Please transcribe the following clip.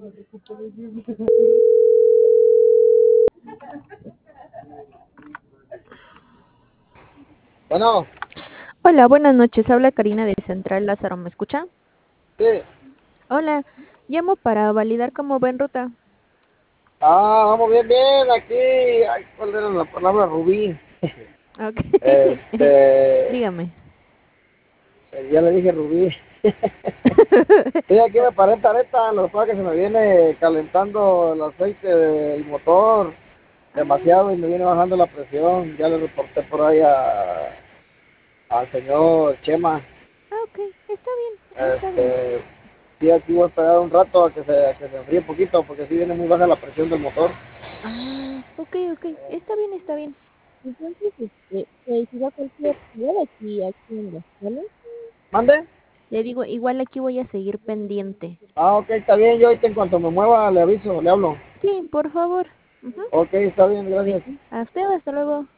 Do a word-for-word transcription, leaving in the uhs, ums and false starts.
Bueno, Hola, buenas noches. Habla Karina de Central Lázaro. ¿Me escucha? sí. Hola, llamo para validar cómo va en ruta. Ah, vamos bien, bien. Aquí, ay, ¿cuál era la palabra? Rubí. Ok. Este, Dígame. eh, ya le dije Rubí. Sí, aquí me paré en Tareta, lo que pasa es que se me viene calentando el aceite del motor Ah, demasiado y me viene bajando la presión. Ya le reporté por ahí a- al señor Chema. ah, ok. Está bien, está bien. Este, sí, aquí voy a esperar un rato a que se, a que se enfríe un poquito porque sí viene muy baja la presión del motor. Ah, ok, ok. Está bien, está bien. Entonces, este, pues, si va cualquier igual aquí, aquí ando, ¿vale? ¿Mande? Le digo, igual aquí voy a seguir pendiente. Ah, ok, está bien. Yo ahorita en cuanto me mueva le aviso, le hablo. Sí, por favor. Ujú. Ok, está bien, gracias. A usted, hasta luego.